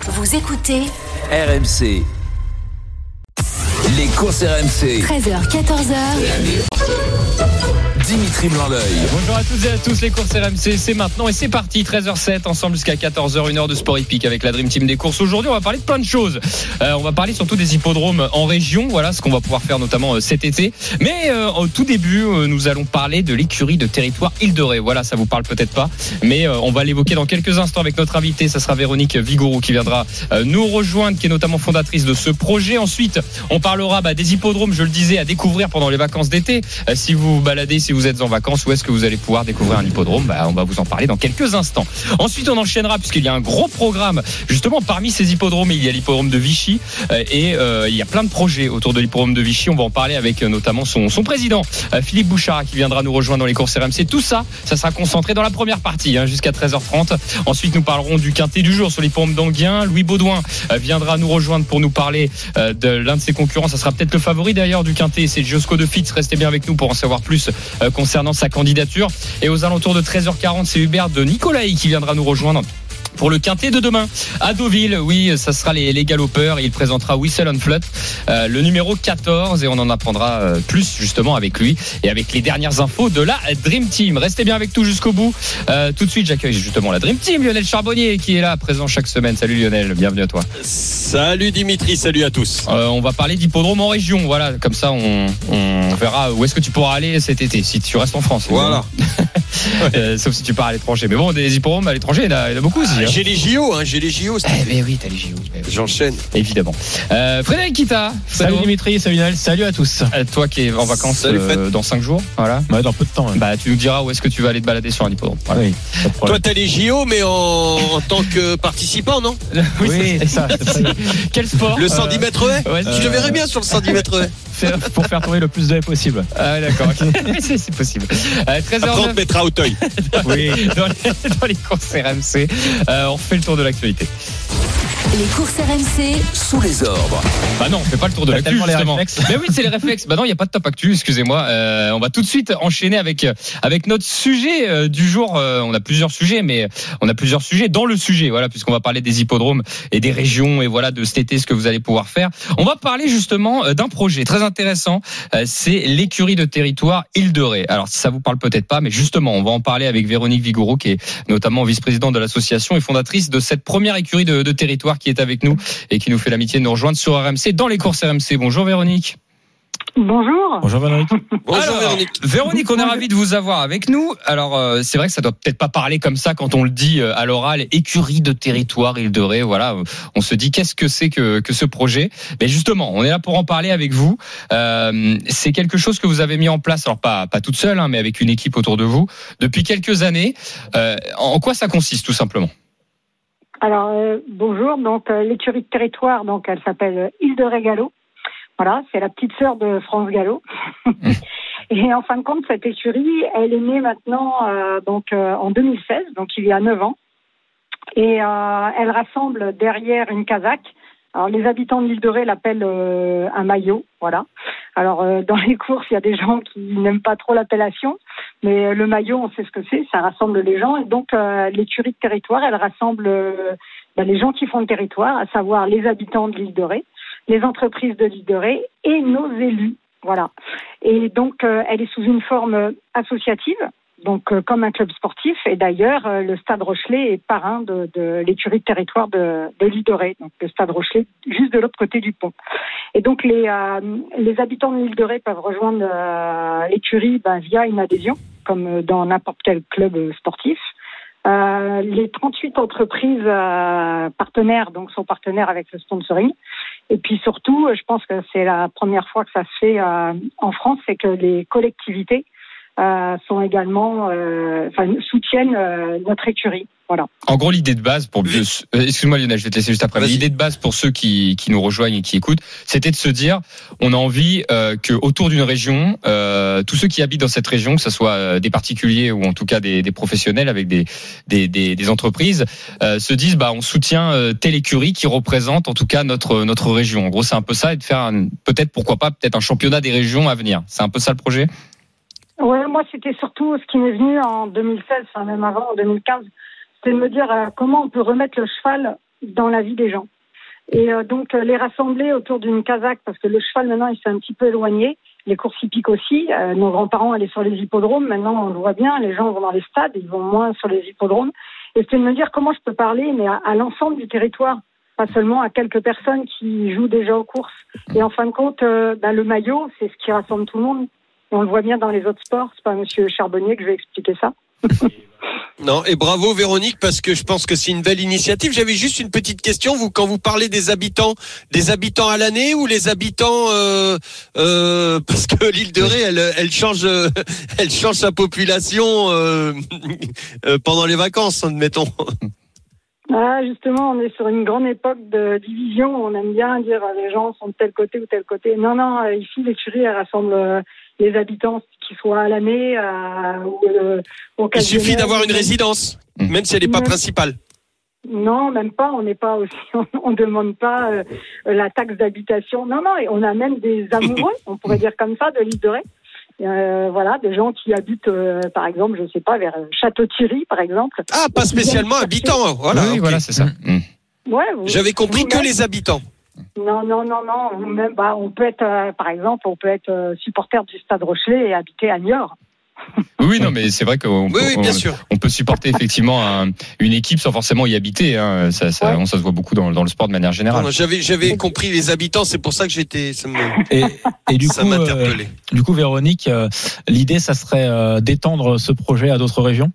Vous écoutez RMC. Les courses RMC. 13h, 14h. Dimitri Blanc-L'Oeil. Bonjour à toutes et à tous, les courses RMC, c'est maintenant et c'est parti, 13h07, ensemble jusqu'à 14h, une heure de sport hippique avec la Dream Team des courses. Aujourd'hui, on va parler de plein de choses. On va parler surtout des hippodromes en région, voilà ce qu'on va pouvoir faire notamment cet été. Mais au tout début, nous allons parler de l'écurie de territoire Île-de-Ré. Voilà, ça vous parle peut-être pas, mais on va l'évoquer dans quelques instants avec notre invitée. Ça sera Véronique Vigouroux qui viendra nous rejoindre, qui est notamment fondatrice de ce projet. Ensuite, on parlera des hippodromes, je le disais, à découvrir pendant les vacances d'été. Si vous vous baladez, si vous êtes en vacances, où est-ce que vous allez pouvoir découvrir un hippodrome? On va vous en parler dans quelques instants. Ensuite, on enchaînera puisqu'il y a un gros programme. Justement, parmi ces hippodromes, il y a l'hippodrome de Vichy et il y a plein de projets autour de l'hippodrome de Vichy. On va en parler avec notamment son président, Philippe Bouchard, qui viendra nous rejoindre dans les courses RMC. Tout ça, ça sera concentré dans la première partie, jusqu'à 13h30. Ensuite, nous parlerons du quintet du jour sur l'hippodrome d'Anguien. Louis Baudouin viendra nous rejoindre pour nous parler de l'un de ses concurrents. Ça sera peut-être le favori d'ailleurs du quintet, c'est Josco de Fitz. Restez bien avec nous pour en savoir plus concernant sa candidature. Et aux alentours de 13h40, c'est Hubert de Nicolaï qui viendra nous rejoindre pour le quintet de demain à Deauville. Oui, ça sera les galopeurs. Il présentera Whistle on Flut, le numéro 14, et on en apprendra plus justement avec lui et avec les dernières infos de la Dream Team. Restez bien avec nous jusqu'au bout. Tout de suite, j'accueille justement la Dream Team, Lionel Charbonnier qui est là, présent chaque semaine. Salut Lionel, bienvenue à toi. Salut Dimitri, salut à tous. On va parler d'hippodrome en région, voilà, comme ça on verra où est-ce que tu pourras aller cet été, si tu restes en France. Voilà. Sauf si tu pars à l'étranger. Mais bon, des hippodromes à l'étranger, il y en a beaucoup aussi. J'ai les JO, Mais oui, t'as les JO. J'enchaîne. Évidemment. Frédéric Kita. Salut Dimitri, salut Lionel, salut à tous. Toi qui es en vacances dans 5 jours, voilà. Dans peu de temps. Tu nous diras où est-ce que tu vas aller te balader sur un hippodrome. Voilà. Oui, toi, t'as les JO, mais en tant que participant, non? Oui, c'est ça. Quel sport? Le 110 mètres haies. Tu le verrais bien sur le 110 mètres haies. Pour faire tourner le plus de haies possible. Ah d'accord, c'est possible. 13h09. Après on te mettra à Auteuil. Oui. Dans les courses RMC, on refait le tour de l'actualité. Les courses RMC Sous les ordres. Non, on fait pas le tour de l'actu justement. Mais oui, c'est les réflexes. Non, il y a pas de top actu, excusez-moi. On va tout de suite enchaîner avec notre sujet du jour. On a plusieurs sujets, mais on a plusieurs sujets dans le sujet, voilà, puisqu'on va parler des hippodromes et des régions et voilà de cet été ce que vous allez pouvoir faire. On va parler justement d'un projet très intéressant. C'est l'écurie de territoire Île-de-Ré. Alors ça vous parle peut-être pas, mais justement, on va en parler avec Véronique Vigouroux, qui est notamment vice-présidente de l'association et fondatrice de cette première écurie de territoire, qui est avec nous et qui nous fait l'amitié de nous rejoindre sur RMC dans les courses RMC. Bonjour Véronique. Bonjour. Bonjour Véronique. Bonjour Véronique. Véronique, on est ravis de vous avoir avec nous. Alors c'est vrai que ça doit peut-être pas parler comme ça quand on le dit à l'oral, écurie de territoire Île-de-Ré, voilà, on se dit qu'est-ce que c'est que ce projet. Mais justement, on est là pour en parler avec vous. C'est quelque chose que vous avez mis en place, alors pas toute seule, mais avec une équipe autour de vous depuis quelques années. En quoi ça consiste tout simplement? Alors bonjour, donc l'écurie de territoire, donc elle s'appelle Île-de-Ré Galop. Voilà, c'est la petite sœur de France Galop. Et en fin de compte, cette écurie, elle est née maintenant en 2016, donc il y a 9 ans. Et elle rassemble derrière une casaque. Alors les habitants de l'Île-de-Ré l'appellent un maillot, voilà. Alors dans les courses, il y a des gens qui n'aiment pas trop l'appellation, mais le maillot, on sait ce que c'est, ça rassemble les gens. Et donc l'écurie de territoire, elle rassemble les gens qui font le territoire, à savoir les habitants de l'Île-de-Ré, les entreprises de l'Île-de-Ré et nos élus, voilà. Et donc elle est sous une forme associative, donc comme un club sportif. Et d'ailleurs, le Stade Rochelet est parrain de l'écurie de territoire de l'Île-de-Ré, donc le Stade Rochelet juste de l'autre côté du pont. Et donc les habitants de l'Île-de-Ré peuvent rejoindre l'écurie via une adhésion, comme dans n'importe quel club sportif. Les 38 entreprises partenaires donc sont partenaires avec le sponsoring. Et puis surtout, je pense que c'est la première fois que ça se fait en France, c'est que les collectivités sont également soutiennent notre écurie. Voilà. En gros, l'idée de base pour excuse-moi Lionel, je vais te laisser juste après. Vas-y. L'idée de base pour ceux qui nous rejoignent et qui écoutent, c'était de se dire, on a envie que autour d'une région, tous ceux qui habitent dans cette région, que ce soit des particuliers ou en tout cas des professionnels avec des entreprises, se disent on soutient telle écurie qui représente en tout cas notre région. En gros, c'est un peu ça, et de faire peut-être un championnat des régions à venir. C'est un peu ça le projet. Ouais, moi c'était surtout ce qui m'est venu en 2016, même avant en 2015. C'est de me dire comment on peut remettre le cheval dans la vie des gens. Et donc les rassembler autour d'une casaque, parce que le cheval maintenant il s'est un petit peu éloigné, les courses hippiques aussi, nos grands-parents allaient sur les hippodromes, maintenant on le voit bien, les gens vont dans les stades, ils vont moins sur les hippodromes. Et c'était de me dire comment je peux parler, mais à l'ensemble du territoire, pas seulement à quelques personnes qui jouent déjà aux courses. Et en fin de compte, le maillot, c'est ce qui rassemble tout le monde. Et on le voit bien dans les autres sports, c'est pas à Monsieur Charbonnier que je vais expliquer ça. Non, et bravo Véronique, parce que je pense que c'est une belle initiative. J'avais juste une petite question. Vous, quand vous parlez des habitants à l'année ou les habitants, parce que l'île de Ré, elle change sa population pendant les vacances, admettons. Ah, justement, on est sur une grande époque de division. On aime bien dire les gens sont de tel côté ou tel côté. Non, ici l'écurie, elle rassemble les habitants, qu'ils soient à l'année ou au Il suffit d'avoir une résidence, même si elle n'est pas principale. Non, même pas. On n'est pas aussi. On demande pas la taxe d'habitation. Non, et on a même des amoureux, on pourrait dire comme ça, de l'île de Ré. Voilà, des gens qui habitent, par exemple, je sais pas, vers Château-Thierry, par exemple. Ah, pas spécialement habitants. Voilà. Oui, okay. Voilà, c'est ça. Ouais. J'avais compris que les habitants. Non. Même, on peut être, par exemple, supporter du Stade Rochelet et habiter à Niort. Oui, non, mais c'est vrai qu'on bien sûr. On peut supporter effectivement une équipe sans forcément y habiter. Hein. Ça se voit beaucoup dans le sport de manière générale. Non, j'avais compris les habitants, c'est pour ça que Et du ça coup, m'interpellait. Du coup, Véronique, l'idée, ça serait d'étendre ce projet à d'autres régions.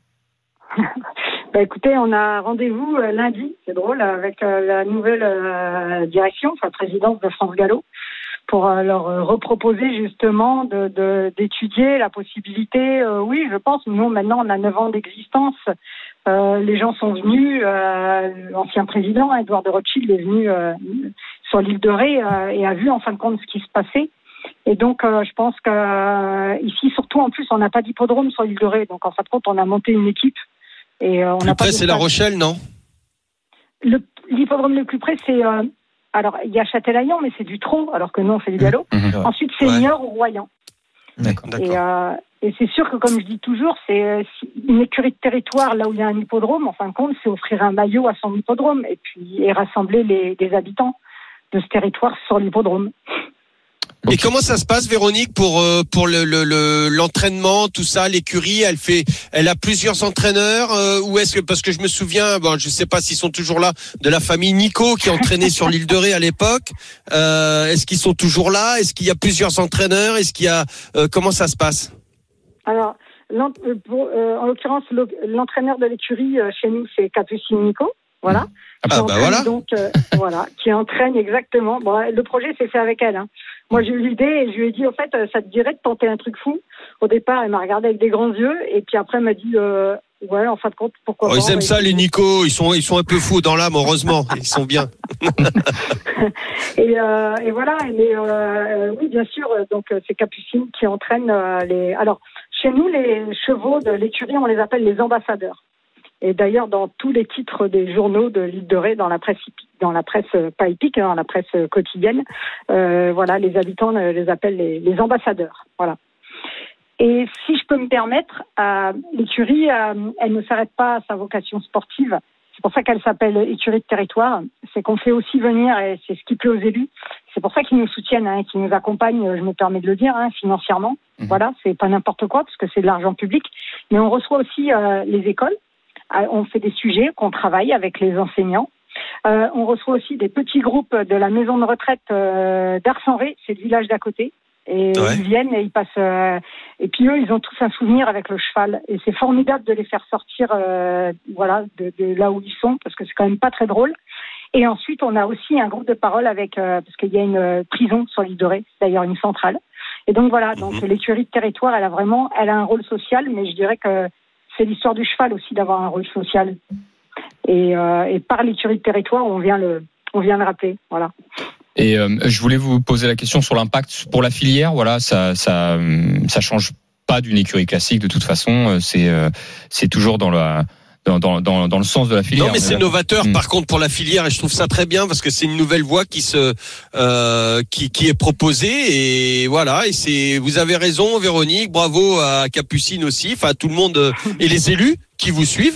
Écoutez, on a rendez-vous lundi, c'est drôle, avec la nouvelle direction, présidence de France Gallo, pour leur reproposer justement d'étudier la possibilité. Oui, je pense, nous maintenant on a 9 ans d'existence, les gens sont venus, l'ancien président, Édouard de Rothschild, est venu sur l'île de Ré et a vu en fin de compte ce qui se passait. Et donc, je pense qu'ici, surtout en plus, on n'a pas d'hippodrome sur l'île de Ré, donc en fin de compte, on a monté une équipe. Et on plus près, c'est La Rochelle, non? L'hippodrome le plus près, c'est... alors, il y a Châtelaillon, mais c'est du trot, alors que nous, on fait du galop. Ensuite, c'est Niort ou Royan. D'accord. Et c'est sûr que, comme je dis toujours, c'est une écurie de territoire, là où il y a un hippodrome, en fin de compte, c'est offrir un maillot à son hippodrome et rassembler les habitants de ce territoire sur l'hippodrome. Et comment ça se passe, Véronique, pour l'entraînement, tout ça, l'écurie, elle a plusieurs entraîneurs, ou est-ce que, parce que je me souviens, je sais pas s'ils sont toujours là, de la famille Nico qui entraînait sur l'île de Ré à l'époque. Est-ce qu'ils sont toujours là? Est-ce qu'il y a plusieurs entraîneurs? Est-ce qu'il y a, comment ça se passe? Alors, en l'occurrence, l'entraîneur de l'écurie chez nous, c'est Capucine Nico. Voilà. Voilà. Donc, voilà, qui entraîne exactement. Bon, le projet s'est fait avec elle. Hein. Moi, j'ai eu l'idée et je lui ai dit, au fait, ça te dirait de tenter un truc fou. Au départ, elle m'a regardé avec des grands yeux et puis après, elle m'a dit, ouais, en fin de compte, pourquoi pas. Ils aiment ça, les Nico. Ils sont un peu fous dans l'âme, heureusement. Ils sont bien. et voilà. Mais oui, bien sûr. Donc, c'est Capucine qui entraîne Alors, chez nous, les chevaux de l'écurie, on les appelle les ambassadeurs. Et d'ailleurs, dans tous les titres des journaux de l'île de Ré, dans la presse pas hippique, dans la presse quotidienne, voilà, les habitants les appellent les ambassadeurs. Voilà. Et si je peux me permettre, l'écurie, elle ne s'arrête pas à sa vocation sportive. C'est pour ça qu'elle s'appelle écurie de territoire. C'est qu'on fait aussi venir, et c'est ce qui plaît aux élus. C'est pour ça qu'ils nous soutiennent, qu'ils nous accompagnent, je me permets de le dire, financièrement. Voilà, c'est pas n'importe quoi, parce que c'est de l'argent public. Mais on reçoit aussi les écoles. On fait des sujets qu'on travaille avec les enseignants. On reçoit aussi des petits groupes de la maison de retraite d'Arsenré, c'est le village d'à côté. Et ils viennent et ils passent. Et puis eux, ils ont tous un souvenir avec le cheval. Et c'est formidable de les faire sortir, de là où ils sont, parce que c'est quand même pas très drôle. Et ensuite, on a aussi un groupe de parole avec, parce qu'il y a une prison sur l'île de Ré, d'ailleurs une centrale. Et donc voilà, donc l'écurie de territoire, elle a un rôle social, mais je dirais que c'est l'histoire du cheval aussi d'avoir un rôle social. Et par l'écurie de territoire, on vient le rappeler. Voilà. Et je voulais vous poser la question sur l'impact pour la filière. Voilà, ça change pas d'une écurie classique de toute façon. C'est toujours dans le sens de la filière. Non, mais c'est novateur par contre pour la filière et je trouve ça très bien parce que c'est une nouvelle voie qui est proposée et voilà. Et vous avez raison, Véronique. Bravo à Capucine aussi. Enfin, tout le monde et les élus qui vous suivent.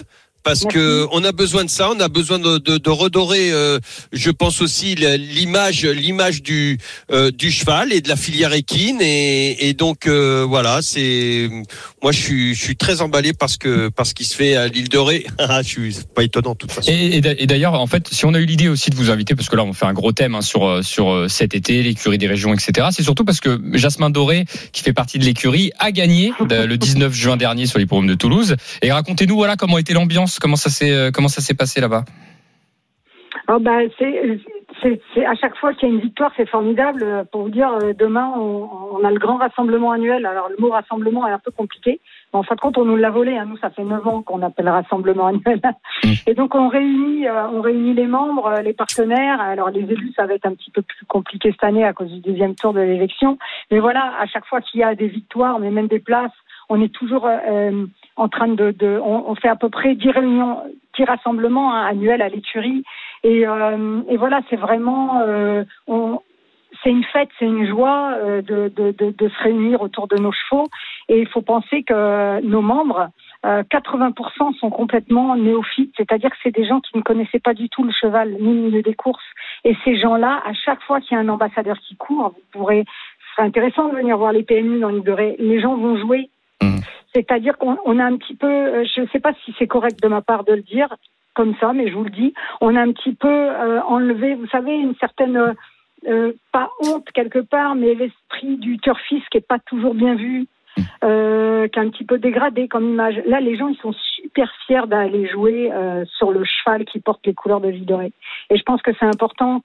parce Merci. que on a besoin de ça, on a besoin de redorer, je pense aussi l'image du cheval et de la filière équine et donc voilà, moi je suis très emballé par ce qui se fait à l'île de Ré. C'est pas étonnant de toute façon. Et d'ailleurs, en fait, si on a eu l'idée aussi de vous inviter, parce que là on fait un gros thème sur cet été, l'écurie des régions, etc. C'est surtout parce que Jasmin Doré, qui fait partie de l'écurie, a gagné le 19 juin dernier sur l'hippodrome de Toulouse. Et racontez-nous, voilà, comment était l'ambiance, comment ça s'est passé là-bas. C'est à chaque fois qu'il y a une victoire, c'est formidable. Pour vous dire, demain, on a le grand rassemblement annuel. Alors, le mot rassemblement est un peu compliqué. Mais en fin de compte, on nous l'a volé. Nous, ça fait 9 ans qu'on appelle rassemblement annuel. Et donc, on réunit les membres, les partenaires. Alors, les élus, ça va être un petit peu plus compliqué cette année à cause du deuxième tour de l'élection. Mais voilà, à chaque fois qu'il y a des victoires, mais même des places, on est toujours en train on fait à peu près 10 réunions, 10 rassemblements annuels à l'écurie. Et voilà, c'est vraiment, c'est une fête, c'est une joie de se réunir autour de nos chevaux. Et il faut penser que nos membres, 80% sont complètement néophytes, c'est-à-dire que c'est des gens qui ne connaissaient pas du tout le cheval ni le milieu des courses. Et ces gens-là, à chaque fois qu'il y a un ambassadeur qui court, ce serait intéressant de venir voir les PMU dans l'île de Ré. Les gens vont jouer. C'est-à-dire qu'on a un petit peu, je ne sais pas si c'est correct de ma part de le dire comme ça, mais je vous le dis, on a un petit peu enlevé, vous savez, une certaine, pas honte quelque part, mais l'esprit du turfiste qui est pas toujours bien vu, qui est un petit peu dégradé comme image. Là, les gens, ils sont super fiers d'aller jouer sur le cheval qui porte les couleurs de l'île de Ré. Et je pense que c'est important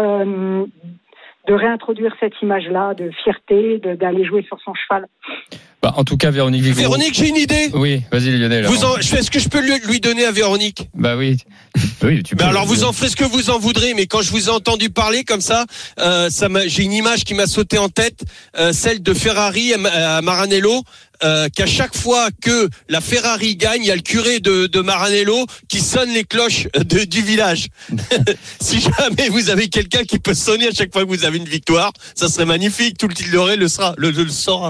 de réintroduire cette image-là de fierté, d'aller jouer sur son cheval. En tout cas, Véronique, j'ai une idée. Oui, vas-y Lionel. Est-ce que je peux lui donner à Véronique? Bah oui. Oui, tu peux. Alors vous en ferez ce que vous en voudrez, mais quand je vous ai entendu parler comme ça, j'ai une image qui m'a sauté en tête, celle de Ferrari à Maranello, qu'à chaque fois que la Ferrari gagne, il y a le curé de Maranello qui sonne les cloches du village. Si jamais vous avez quelqu'un qui peut sonner à chaque fois que vous avez une victoire, ça serait magnifique. Tout le Île de Ré le saura.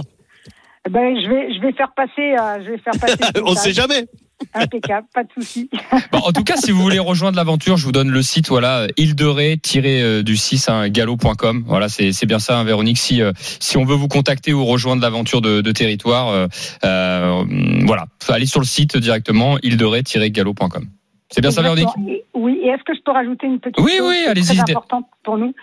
Je vais faire passer. On sait jamais. Impeccable, pas de souci. En tout cas, si vous voulez rejoindre l'aventure, je vous donne le site, voilà, île-de-ré-du-6 galop.com. Voilà, c'est bien ça, Véronique. Si on veut vous contacter ou rejoindre l'aventure de territoire, voilà, allez sur le site directement, île-de-ré-galop.com. C'est bien ça, Véronique? Oui, et est-ce que je peux rajouter une petite chose allez-y. Très importante pour nous.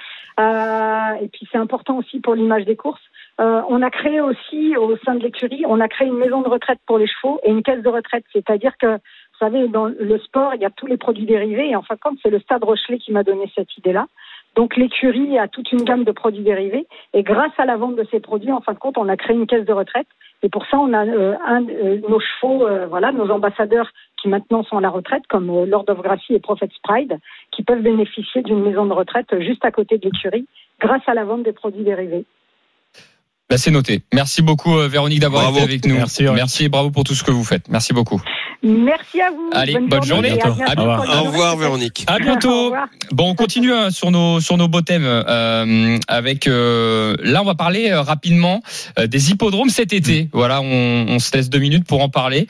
Et puis c'est important aussi pour l'image des courses. On a créé aussi, au sein de l'écurie, on a créé une maison de retraite pour les chevaux et une caisse de retraite. C'est-à-dire que, vous savez, dans le sport, il y a tous les produits dérivés. Et en fin de compte, c'est le Stade Rochelet qui m'a donné cette idée-là. Donc l'écurie a toute une gamme de produits dérivés. Et grâce à la vente de ces produits, en fin de compte, on a créé une caisse de retraite. Et pour ça, on a nos chevaux, nos ambassadeurs qui maintenant sont à la retraite, comme Lord of Gracie et Prophet's Pride, qui peuvent bénéficier d'une maison de retraite juste à côté de l'écurie, grâce à la vente des produits dérivés. C'est noté. Merci beaucoup, Véronique, d'avoir été avec nous. Merci et bravo pour tout ce que vous faites. Merci beaucoup. Merci à vous. Allez, bonne journée. Au revoir, Véronique. À bientôt. Bon, on continue sur nos beaux thèmes avec là on va parler rapidement des hippodromes cet été. Voilà, on se laisse 2 minutes pour en parler.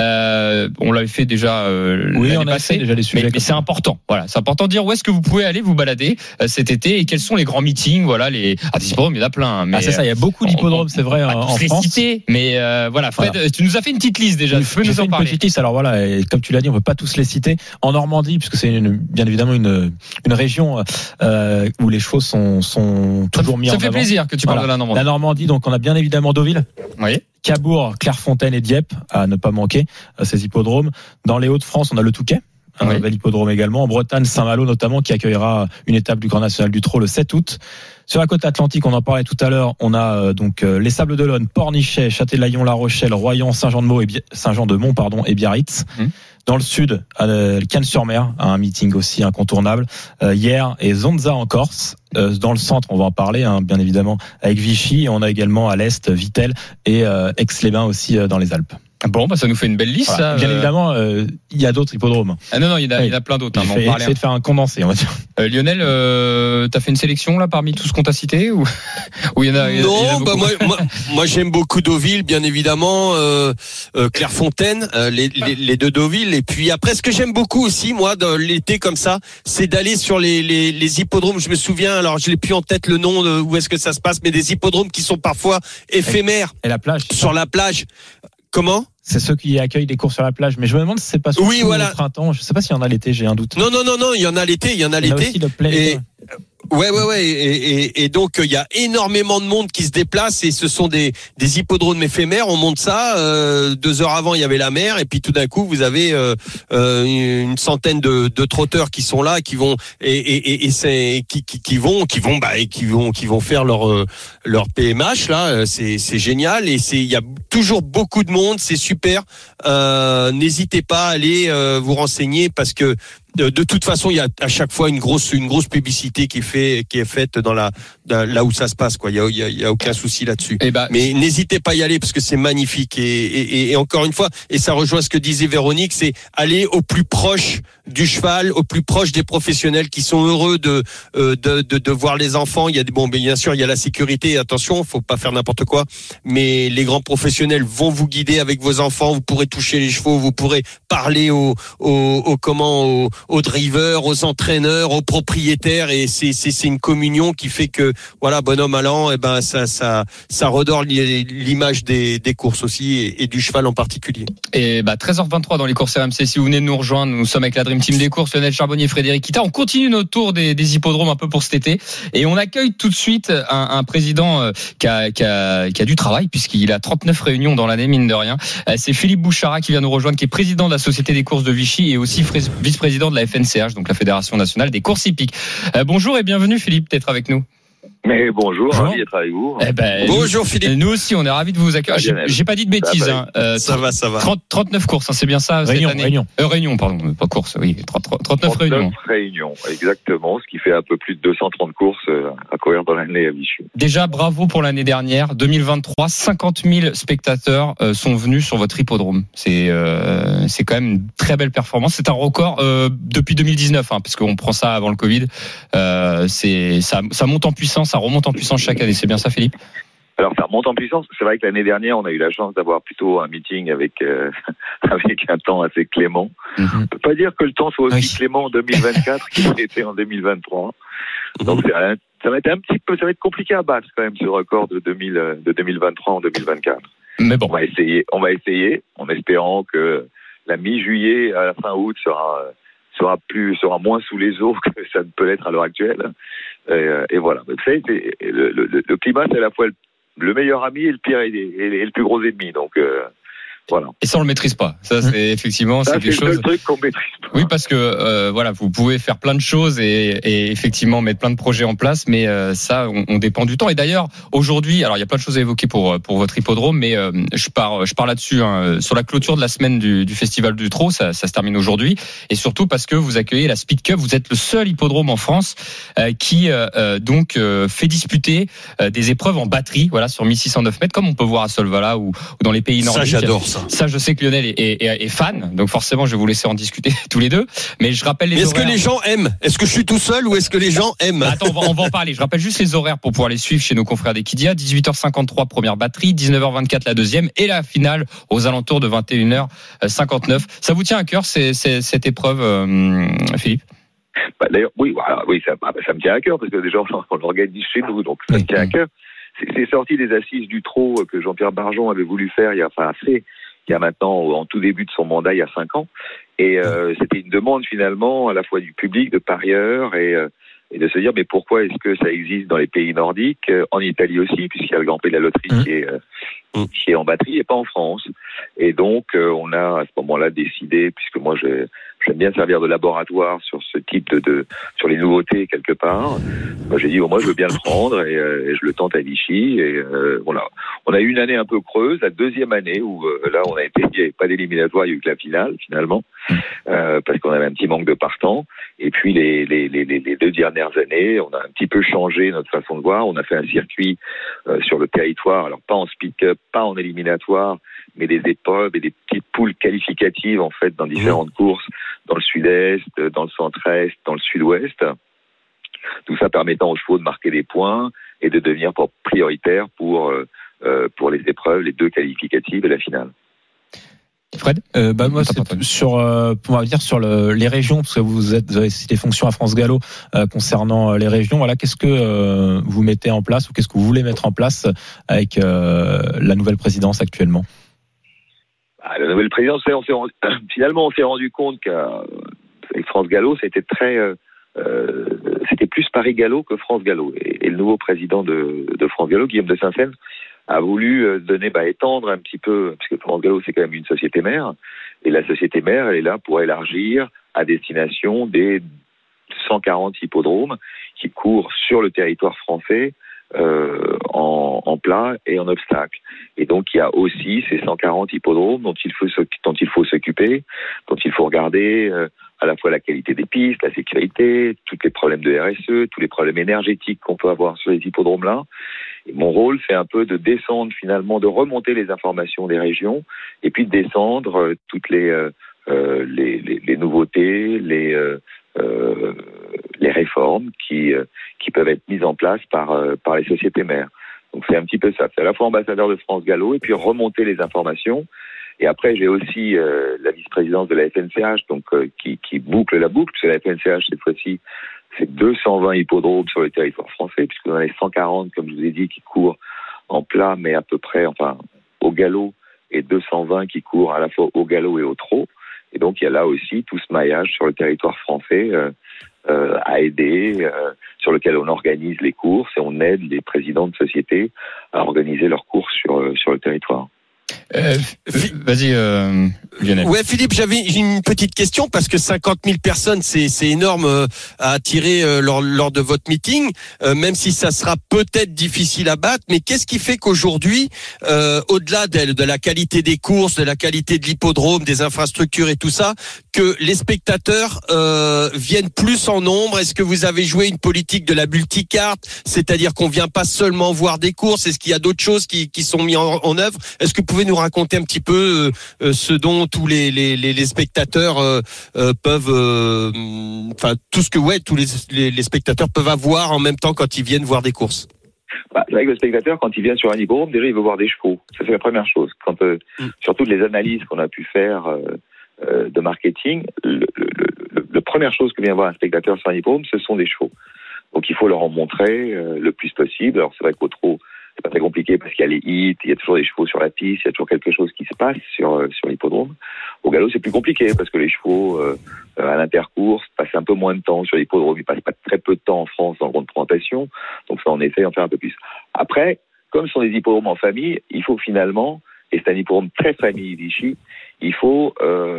On l'avait fait déjà l'année passée, déjà les sujets, mais c'est important. Voilà, c'est important de dire où est-ce que vous pouvez aller vous balader cet été et quels sont les grands meetings. Voilà, des hippodromes, il y en a plein. Mais c'est ça, il y a beaucoup d'hippodromes, c'est vrai, en France. Cités, mais voilà, Fred, tu nous as fait une petite liste déjà. Tu peux nous en parler? Une petite liste. Alors voilà, et comme tu l'as dit, on peut pas tous les citer. En Normandie, puisque c'est bien évidemment une région où les chevaux sont toujours mis en avant. Ça fait plaisir que tu parles de la Normandie. La Normandie, donc on a bien évidemment Deauville. Oui. Cabourg, Clairefontaine et Dieppe, à ne pas manquer ces hippodromes. Dans les Hauts-de-France, on a le Touquet. Un bel hippodrome également. En Bretagne, Saint-Malo notamment, qui accueillera une étape du Grand National du Trot le 7 août. Sur la côte atlantique, on en parlait tout à l'heure, on a donc les Sables d'Olonne, Pornichet, Châtelaillon, La Rochelle, Royan, Saint-Jean-de-Mont et Biarritz. Dans le sud, Cannes-sur-Mer, un meeting aussi incontournable hier, et Zonza en Corse. Dans le centre, on va en parler, bien évidemment, avec Vichy. Et on a également à l'est Vittel et Aix-les-Bains aussi dans les Alpes. Bon, ça nous fait une belle liste. Voilà. Ça, Bien évidemment, il y a d'autres hippodromes. Ah non, il y en a plein d'autres. Essayer de faire un condensé, on va dire. Lionel, t'as fait une sélection là parmi tout ce qu'on t'a cité ou il y en a? Non, moi j'aime beaucoup Deauville, bien évidemment, Clairefontaine, les deux Deauville. Et puis après, ce que j'aime beaucoup aussi, moi, dans l'été comme ça, c'est d'aller sur les hippodromes. Je me souviens, alors je l'ai plus en tête le nom de où est-ce que ça se passe, mais des hippodromes qui sont parfois éphémères. Et la plage. Sur la plage. Comment? C'est ceux qui accueillent des courses sur la plage. Mais je me demande si c'est pas surtout au printemps. Je sais pas s'il y en a l'été, j'ai un doute. Non, il y en a l'été, il y en a l'été. Aussi le plein été. Ouais. Et donc, il y a énormément de monde qui se déplace et ce sont des hippodromes éphémères. On monte ça, 2 heures avant, il y avait la mer et puis tout d'un coup, vous avez une centaine de trotteurs qui sont là, qui vont qui vont faire leur PMH là. C'est génial et il y a toujours beaucoup de monde. C'est super. N'hésitez pas à aller vous renseigner parce que de toute façon, il y a à chaque fois une grosse publicité qui est faite là où ça se passe, quoi. Il y a aucun souci là-dessus. Mais n'hésitez pas à y aller parce que c'est magnifique et encore une fois, et ça rejoint ce que disait Véronique, c'est aller au plus proche du cheval, au plus proche des professionnels qui sont heureux de voir les enfants. Il y a bien sûr, il y a la sécurité. Attention, faut pas faire n'importe quoi. Mais les grands professionnels vont vous guider avec vos enfants. Vous pourrez toucher les chevaux, vous pourrez parler aux drivers, aux entraîneurs, aux propriétaires, et c'est une communion qui fait que voilà, bonhomme allant, ça redore l'image des courses aussi et du cheval en particulier. Et 13h23 dans les courses RMC. Si vous venez de nous rejoindre, nous sommes avec la Dream Team des courses, Lionel Charbonnier, Frédéric Kita. On continue notre tour des hippodromes un peu pour cet été et on accueille tout de suite un président qui a du travail puisqu'il a 39 réunions dans l'année, mine de rien. C'est Philippe Bouchara qui vient nous rejoindre, qui est président de la Société des courses de Vichy et aussi vice-président de la FNCH, donc la Fédération nationale des courses hippiques. Bonjour et bienvenue Philippe d'être avec nous. Mais bonjour, ravi d'être avec vous. Bonjour Philippe. Nous aussi, on est ravis de vous accueillir. J'ai pas dit de bêtises. Ça va. 39 courses, c'est bien ça cette année. Réunion, pardon, pas course, oui. 39 réunions. 39 réunions, exactement, ce qui fait un peu plus de 230 courses à courir dans l'année à Vichy. Déjà, bravo pour l'année dernière, 2023, 50 000 spectateurs sont venus sur votre hippodrome. C'est quand même une très belle performance. C'est un record depuis 2019, parce qu'on prend ça avant le Covid. Ça monte en puissance. Ça remonte en puissance chaque année, c'est bien ça Philippe? Alors ça remonte en puissance, c'est vrai que l'année dernière on a eu la chance d'avoir plutôt un meeting avec un temps assez clément. On peut pas dire que le temps soit aussi clément en 2024 qu'il était en 2023. Donc ça va être compliqué à battre quand même ce record de 2023 en 2024. Mais bon, on va essayer en espérant que la mi-juillet à la fin août sera moins sous les eaux que ça ne peut l'être à l'heure actuelle. Et voilà. Vous savez, le climat, c'est à la fois le meilleur ami et le pire et le plus gros ennemi. Donc, voilà. Et ça, on le maîtrise pas. Ça, c'est effectivement, c'est quelque chose. C'est le seul truc qu'on maîtrise pas. Oui, parce que voilà, vous pouvez faire plein de choses et effectivement mettre plein de projets en place, mais ça, on dépend du temps. Et d'ailleurs, aujourd'hui, alors il y a plein de choses à évoquer pour votre hippodrome, mais je pars là-dessus sur la clôture de la semaine du Festival du Trot. Ça se termine aujourd'hui, et surtout parce que vous accueillez la Speed Cup. Vous êtes le seul hippodrome en France qui donc fait disputer des épreuves en batterie, voilà, sur 1609 mètres, comme on peut voir à Solvala ou dans les pays nordiques. Ça, j'adore ça. Ça, je sais que Lionel est fan, donc forcément, je vais vous laisser en discuter tous les deux. Mais je rappelle les horaires. Est-ce que les gens aiment? Est-ce que je suis tout seul ou est-ce que les gens aiment? Attends, on va en parler. Je rappelle juste les horaires pour pouvoir les suivre chez nos confrères d'Equidia. 18h53, première batterie, 19h24, la deuxième, et la finale aux alentours de 21h59. Ça vous tient à cœur, cette épreuve, Philippe? D'ailleurs, oui, ça me tient à cœur parce que déjà, on l'organise chez nous, donc ça me tient à cœur. C'est sorti des assises du Trot que Jean-Pierre Barjon avait voulu faire il y a maintenant, en tout début de son mandat, il y a 5 ans. Et c'était une demande finalement à la fois du public, de parieurs, et de se dire mais pourquoi est-ce que ça existe dans les pays nordiques, en Italie aussi, puisqu'il y a le Grand Prix de la loterie qui est en batterie, et pas en France. Et donc on a à ce moment-là décidé, puisque moi j'aime bien servir de laboratoire sur ce type sur les nouveautés quelque part. Moi, j'ai dit moi je veux bien le prendre et je le tente à Vichy, et voilà. On a eu une année un peu creuse, la deuxième année où là il n'y avait pas d'éliminatoire, il y a eu que la finale finalement, parce qu'on avait un petit manque de partants. Et puis les 2 dernières années, on a un petit peu changé notre façon de voir. On a fait un circuit sur le territoire, alors pas en speed cup, pas en éliminatoire, mais des épreuves et des petites poules qualificatives en fait dans différentes courses, dans le sud-est, dans le centre-est, dans le sud-ouest. Tout ça permettant aux chevaux de marquer des points et de devenir prioritaires pour les épreuves, les 2 qualificatives et la finale. Fred, moi c'est sur on va dire sur les régions, parce que vous avez cité fonction à France Gallo concernant les régions. Voilà, qu'est-ce que vous mettez en place ou qu'est-ce que vous voulez mettre en place avec la nouvelle présidence actuellement? La nouvelle présidence, finalement, on s'est rendu compte qu'avec France Gallo, c'était plus Paris Gallo que France Gallo. Et le nouveau président de France Gallo, Guillaume de Saint-Seine, a voulu étendre un petit peu, parce que France Gallo, c'est quand même une société mère, et la société mère, elle est là pour élargir à destination des 140 hippodromes qui courent sur le territoire français en plat et en obstacle. Et donc, il y a aussi ces 140 hippodromes dont il faut s'occuper, dont il faut regarder à la fois la qualité des pistes, la sécurité, tous les problèmes de RSE, tous les problèmes énergétiques qu'on peut avoir sur les hippodromes-là. Et mon rôle, c'est un peu de descendre finalement, de remonter les informations des régions et puis de descendre toutes les nouveautés, les réformes qui peuvent être mises en place par les sociétés mères. Donc c'est un petit peu ça. C'est à la fois ambassadeur de France Gallo et puis remonter les informations. Et après, j'ai aussi la vice-présidence de la FNCH, donc qui boucle la boucle, puisque la FNCH, cette fois-ci, c'est 220 hippodromes sur le territoire français, puisque dans les 140, comme je vous ai dit, qui courent en plat, mais à peu près, au galop, et 220 qui courent à la fois au galop et au trot. Et donc, il y a là aussi tout ce maillage sur le territoire français à aider, sur lequel on organise les courses et on aide les présidents de sociétés à organiser leurs courses sur le territoire. Vas-y, Lionel. Ouais, Philippe, j'ai une petite question parce que 50 000 personnes, c'est énorme à attirer lors de votre meeting, même si ça sera peut-être difficile à battre. Mais qu'est-ce qui fait qu'aujourd'hui, au-delà de la qualité des courses, de la qualité de l'hippodrome, des infrastructures et tout ça, que les spectateurs viennent plus en nombre? Est-ce que vous avez joué une politique de la multicarte, c'est-à-dire qu'on vient pas seulement voir des courses? Est-ce qu'il y a d'autres choses qui sont mises en œuvre? Est-ce que vous pouvez nous raconter un petit peu ce dont tous les spectateurs peuvent, tout ce que tous les spectateurs peuvent avoir en même temps quand ils viennent voir des courses? C'est vrai que le spectateur, quand il vient sur un hippodrome, déjà il veut voir des chevaux. Ça c'est la première chose. Sur toutes les analyses qu'on a pu faire de marketing, la première chose que vient voir un spectateur sur un hippodrome, ce sont des chevaux. Donc il faut leur en montrer le plus possible. Alors c'est vrai qu'au trot, c'est pas très compliqué parce qu'il y a les hits, il y a toujours des chevaux sur la piste, il y a toujours quelque chose qui se passe sur l'hippodrome. Au galop, c'est plus compliqué parce que les chevaux à l'intercourse passent un peu moins de temps sur l'hippodrome. Ils passent pas très peu de temps en France dans le rond de présentation. Donc ça, on essaie d'en faire un peu plus. Après, comme ce sont des hippodromes en famille, il faut finalement, et c'est un hippodrome très famille Vichy, il faut,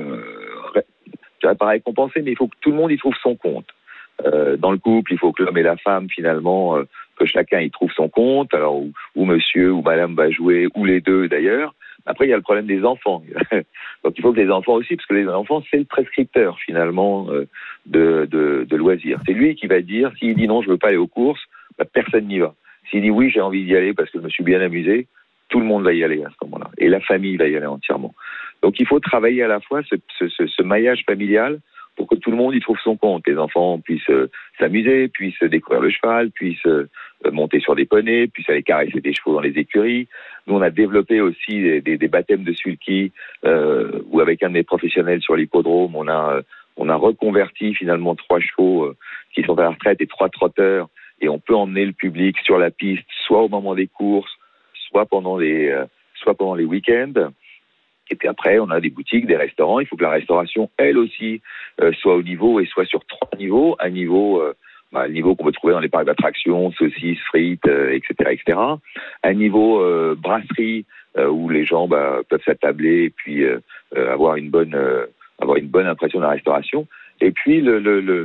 ça paraît récompensé, mais il faut que tout le monde y trouve son compte. Dans le couple, il faut que l'homme et la femme, finalement, que chacun y trouve son compte, alors où monsieur ou madame va jouer, ou les deux d'ailleurs. Après, il y a le problème des enfants. Donc il faut que les enfants aussi, parce que les enfants, c'est le prescripteur, finalement, de loisirs. C'est lui qui va dire, s'il dit non, je veux pas aller aux courses, personne n'y va. S'il dit oui, j'ai envie d'y aller parce que je me suis bien amusé, tout le monde va y aller à ce moment-là. Et la famille va y aller entièrement. Donc il faut travailler à la fois ce maillage familial pour que tout le monde y trouve son compte. Les enfants puissent s'amuser, puissent découvrir le cheval, puissent monter sur des poneys, puissent aller caresser des chevaux dans les écuries. Nous, on a développé aussi des baptêmes de sulky où avec un de mes professionnels sur l'hippodrome, on a reconverti finalement 3 chevaux qui sont à la retraite et 3 trotteurs, et on peut emmener le public sur la piste, soit au moment des courses, soit pendant les week-ends. Et puis après, on a des boutiques, des restaurants. Il faut que la restauration, elle aussi, soit au niveau et soit sur 3 niveaux. Un niveau, le niveau qu'on peut trouver dans les parcs d'attractions, saucisses, frites, etc., etc. Un niveau brasserie où les gens peuvent s'attabler et puis avoir une bonne impression de la restauration. Et puis le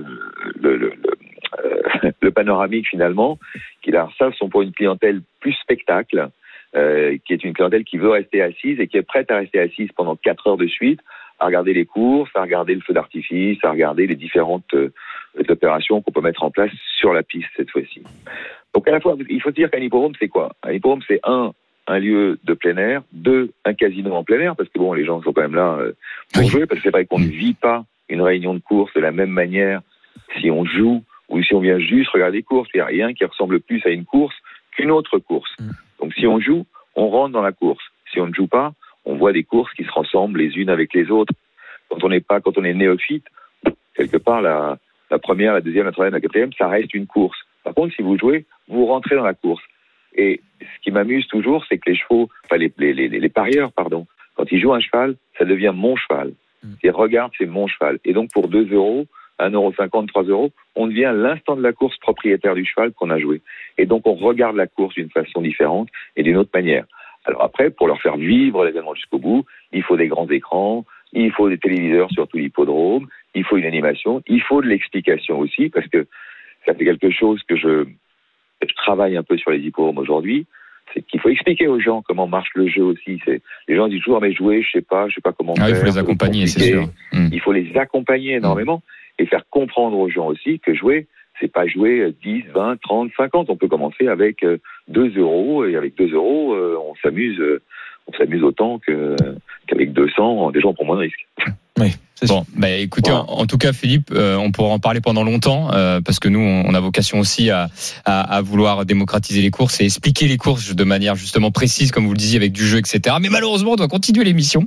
panoramique finalement, qui là, ça sont pour une clientèle plus spectacle. Qui est une clientèle qui veut rester assise et qui est prête à rester assise pendant 4 heures de suite, à regarder les courses, à regarder le feu d'artifice, à regarder les différentes opérations qu'on peut mettre en place sur la piste cette fois-ci. Donc à la fois, il faut dire qu'un hippodrome, c'est quoi? Un hippodrome, c'est un lieu de plein air, 2, un casino en plein air, parce que bon, les gens sont quand même là pour jouer, parce que c'est vrai qu'on ne vit pas une réunion de course de la même manière si on joue ou si on vient juste regarder les courses. Il n'y a rien qui ressemble plus à une course qu'une autre course. Donc si on joue, on rentre dans la course. Si on ne joue pas, on voit des courses qui se ressemblent les unes avec les autres. Quand on est néophyte, quelque part, la première, la deuxième, la troisième, la quatrième, ça reste une course. Par contre, si vous jouez, vous rentrez dans la course. Et ce qui m'amuse toujours, c'est que les chevaux, enfin les parieurs, pardon, quand ils jouent un cheval, ça devient mon cheval. Ils regardent, c'est mon cheval. Et donc pour 2 €, 1,50 €, 3 €, on devient à l'instant de la course propriétaire du cheval qu'on a joué. Et donc on regarde la course d'une façon différente et d'une autre manière. Alors après, pour leur faire vivre l'événement jusqu'au bout, il faut des grands écrans, il faut des téléviseurs sur tout l'hippodrome, il faut une animation, il faut de l'explication aussi, parce que ça fait quelque chose que je travaille un peu sur les hippodromes aujourd'hui, c'est qu'il faut expliquer aux gens comment marche le jeu aussi. Les gens disent toujours, mais jouer, je sais pas comment faire. Il faut les accompagner, c'est sûr. Il faut les accompagner énormément et faire comprendre aux gens aussi que jouer, c'est pas jouer 10, 20, 30, 50. On peut commencer avec 2 € et avec 2 €, on s'amuse autant qu'avec 200, des gens prennent moins de risques. Oui. Bon, écoutez, voilà. En tout cas, Philippe, on pourra en parler pendant longtemps parce que nous, on a vocation aussi à vouloir démocratiser les courses et expliquer les courses de manière justement précise, comme vous le disiez, avec du jeu, etc. Mais malheureusement, on doit continuer l'émission.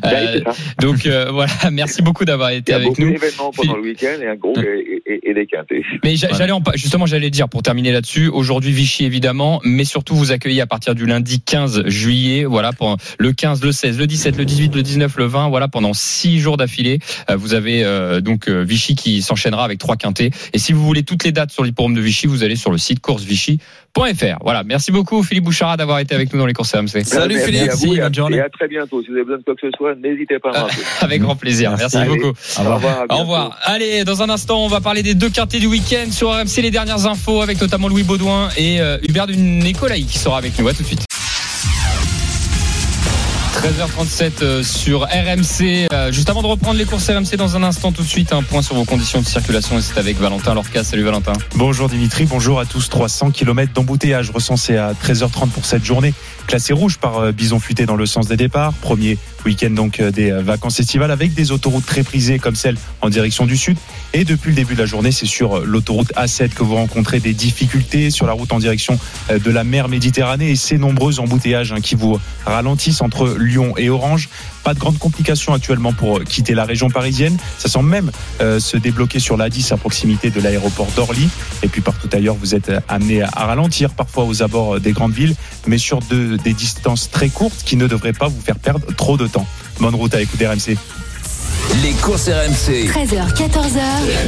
Donc voilà, merci beaucoup d'avoir été avec nous. Il y a beaucoup d'événements pendant le week-end et un gros et des quintés. Mais j'allais dire, pour terminer là-dessus, aujourd'hui Vichy évidemment, mais surtout vous accueillez à partir du lundi 15 juillet, voilà, pour le 15, le 16, le 17, le 18, le 19, le 20, voilà, pendant 6 jours d'affilée. Vous avez donc Vichy qui s'enchaînera avec 3 quintés. Et si vous voulez toutes les dates sur l'hippodrome de Vichy, vous allez sur le site coursevichy.fr. Voilà, merci beaucoup Philippe Bouchara d'avoir été avec nous dans les courses RMC. Salut Philippe, bonne journée. Et à très bientôt. Si vous avez besoin de quoi que ce soit, n'hésitez pas à m'appeler. Avec grand plaisir. Merci beaucoup. Au revoir. Au revoir. Allez, dans un instant, on va parler des 2 quintés du week-end sur RMC, les dernières infos avec notamment Louis Baudouin et Hubert Nicolai qui sera avec nous. À tout de suite. 13h37 sur RMC. Juste avant de reprendre les courses RMC dans un instant, tout de suite un point sur vos conditions de circulation et c'est avec Valentin Lorca. Salut Valentin. Bonjour Dimitri, bonjour à tous. 300 km d'embouteillage recensés à 13h30 pour cette journée. Classé rouge par Bison Futé dans le sens des départs. Premier week-end donc des vacances estivales avec des autoroutes très prisées comme celle en direction du sud. Et depuis le début de la journée, c'est sur l'autoroute A7 que vous rencontrez des difficultés sur la route en direction de la mer Méditerranée et ces nombreux embouteillages qui vous ralentissent entre Lyon et Orange. Pas de grandes complications actuellement pour quitter la région parisienne. Ça semble même se débloquer sur l'A10 à proximité de l'aéroport d'Orly. Et puis partout ailleurs, vous êtes amené à ralentir parfois aux abords des grandes villes, mais sur des distances très courtes qui ne devraient pas vous faire perdre trop de temps. Bonne route à écouter RMC. Les courses RMC. 13h, 14h.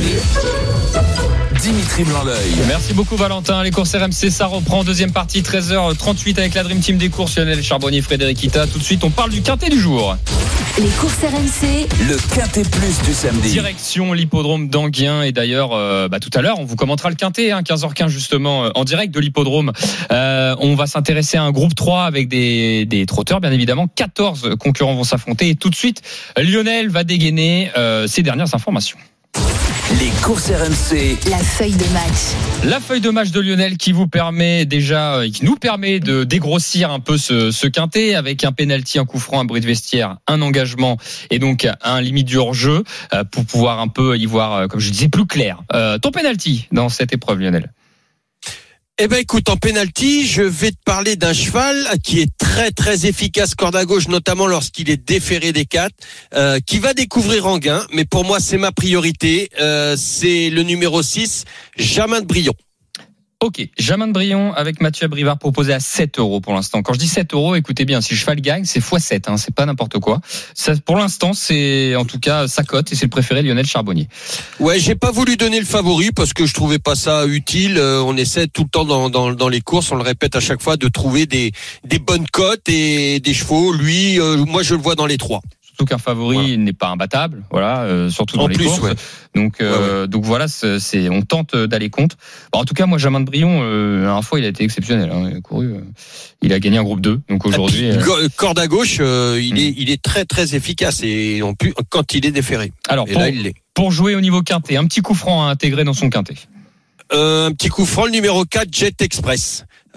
Dimitri Blanc-L'Oeil. Merci beaucoup Valentin. Les courses RMC, ça reprend. Deuxième partie, 13h38 avec la Dream Team des courses. Lionel Charbonnier, Frédéric Kita. Tout de suite, on parle du quintet du jour. Les courses RMC. Le quintet plus du samedi. Direction l'hippodrome d'Anguien. Et d'ailleurs, tout à l'heure, on vous commentera le quintet, 15h15 justement, en direct de l'hippodrome. On va s'intéresser à un groupe 3 avec des trotteurs, bien évidemment. 14 concurrents vont s'affronter. Et tout de suite, Lionel va dégainer ses dernières informations. Les courses RMC. La feuille de match. La feuille de match de Lionel qui nous permet de dégrossir un peu ce quintet avec un penalty, un coup franc, un bruit de vestiaire, un engagement et donc un limite du hors-jeu pour pouvoir un peu y voir, comme je disais, plus clair. Ton penalty dans cette épreuve, Lionel. Eh ben écoute, en penalty, je vais te parler d'un cheval qui est très très efficace corde à gauche, notamment lorsqu'il est déféré des 4, qui va découvrir Anguin, mais pour moi c'est ma priorité, c'est le numéro 6, Jamin de Brion. Ok, Jamin de Brion avec Mathieu Abrivard proposé à 7 € pour l'instant. Quand je dis 7 €, écoutez bien, si le cheval gagne, c'est x7, c'est pas n'importe quoi. Ça, pour l'instant, c'est en tout cas sa cote et c'est le préféré de Lionel Charbonnier. Ouais, j'ai pas voulu donner le favori parce que je trouvais pas ça utile. On essaie tout le temps dans les courses, on le répète à chaque fois, de trouver des bonnes cotes et des chevaux. Lui, moi je le vois dans les 3. Surtout qu'un favori n'est pas imbattable, voilà, surtout dans les courses. Ouais. Donc voilà, on tente d'aller contre. En tout cas, moi, Jamin de Brion, la dernière fois, il a été exceptionnel. Il a couru, il a gagné un groupe 2. Donc aujourd'hui, corde à gauche, il est très très efficace et en plus quand il est déféré. Alors pour jouer au niveau quintet, un petit coup franc à intégrer dans son quintet. Un petit coup franc, le numéro 4, Jet Express.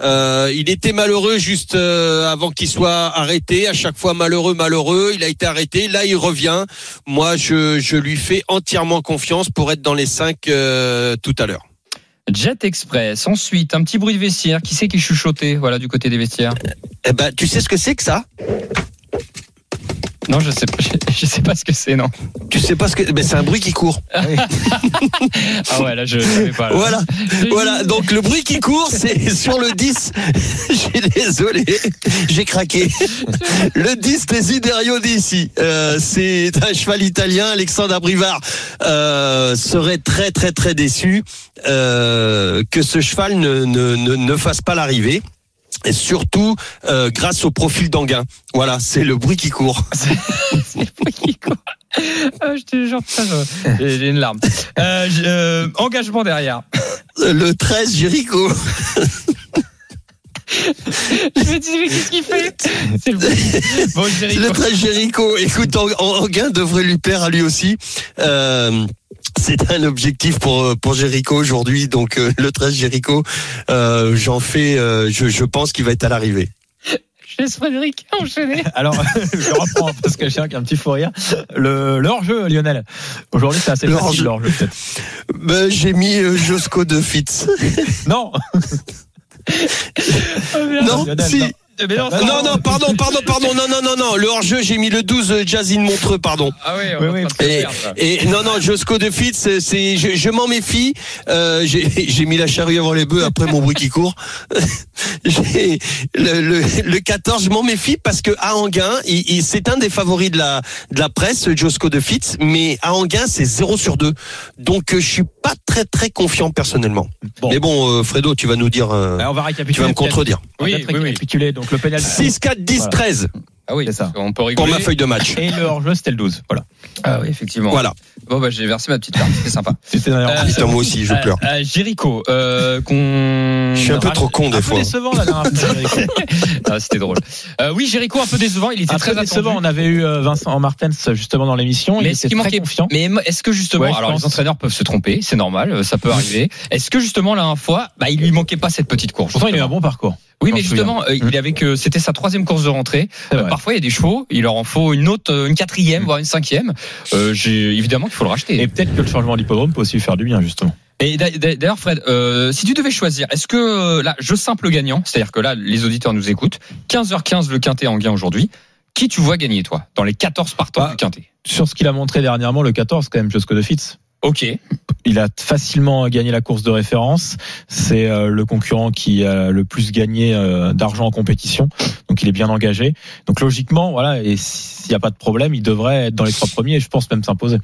Il était malheureux juste avant qu'il soit arrêté. À chaque fois malheureux. Il a été arrêté. Là, il revient. Moi, je lui fais entièrement confiance pour être dans les 5 tout à l'heure. Jet Express. Ensuite, un petit bruit de vestiaire. Qui c'est qui chuchotait, voilà, du côté des vestiaires? Tu sais ce que c'est que ça? Non, je sais pas ce que c'est, non. Tu sais pas ce que c'est un bruit qui court. Ah ouais, là je savais pas. Là. Voilà. Donc le bruit qui court, c'est sur le 10. Désolé, j'ai craqué. Le 10 Desiderio d'ici. C'est un cheval italien. Alexandre Abrivard serait très très très déçu que ce cheval ne fasse pas l'arrivée. Et surtout grâce au profil d'Anguin. Voilà, c'est le bruit qui court. C'est le bruit qui court. Je te jure, j'ai une larme. Engagement derrière. Le 13 Jéricho. Je me dis, mais qu'est-ce qu'il fait? C'est le bruit. Bon, Jéricho. Le 13 Jéricho. Écoute, Anguin devrait lui plaire à lui aussi. C'est un objectif pour Jéricho aujourd'hui, donc le 13 Jéricho, je pense qu'il va être à l'arrivée. Je laisse Frédéric enchaîner. Alors, je reprends parce que je sais qu'il y a un petit fou rire. Le hors-jeu, Lionel. Aujourd'hui, c'est assez facile, le hors-jeu, peut-être. J'ai mis Josco de Fitz. Non. Non, Lionel, si. non. Non, pardon. Non. Le hors-jeu, j'ai mis le 12 Jazine Montreux, pardon. Ah oui. Et non, Josco de Fitz, je m'en méfie. J'ai mis la charrue avant les bœufs après mon bruit qui court. Le 14, je m'en méfie parce que à Anguin, c'est un des favoris de la presse, Josco de Fitz, mais à Anguin, c'est 0 sur 2. Donc, je suis pas très, très confiant personnellement. Bon. Mais bon, Fredo, tu vas nous dire, on va récapituler. Tu vas me contredire. Oui. Donc, le pénalty. 6, 4, 10, voilà. 13. Ah oui, c'est ça. On peut rigoler. Pour ma feuille de match. Et le hors-jeu, c'était le 12. Voilà. Ah oui, effectivement. Voilà. Bon, j'ai versé ma petite larme. C'était sympa. C'était d'ailleurs. Putain, moi aussi, je pleure. Jéricho, Je suis un peu trop con des fois. Un peu décevant la dernière fois, Jéricho. C'était drôle. Oui, Jéricho, un peu décevant. Il était très décevant. attendu. On avait eu Vincent Martens justement dans l'émission. Mais il était très confiant. Mais est-ce que justement, alors les entraîneurs peuvent se tromper, c'est normal, ça peut arriver. Est-ce que justement, la dernière fois, il lui manquait pas cette petite course? Pourtant, il a eu un bon parcours. Oui, mais justement, il avait que c'était sa 3e course de rentrée. Parfois, il y a des chevaux, il leur en faut une 4e, voire une 5e. Évidemment qu'il faut le racheter. Et peut-être que le changement d'hippodrome peut aussi faire du bien, justement. Et d'ailleurs, Fred, si tu devais choisir, est-ce que là, jeu simple gagnant, c'est-à-dire que là, les auditeurs nous écoutent, 15h15 le Quintet Anguin aujourd'hui, qui tu vois gagner, toi, dans les 14 partants du Quintet? Sur ce qu'il a montré dernièrement, le 14, quand même, Josco de Fitz. Ok. Il a facilement gagné la course de référence. C'est le concurrent qui a le plus gagné d'argent en compétition. Donc il est bien engagé. Donc logiquement, voilà, et s'il n'y a pas de problème, il devrait être dans les 3 premiers et je pense même s'imposer.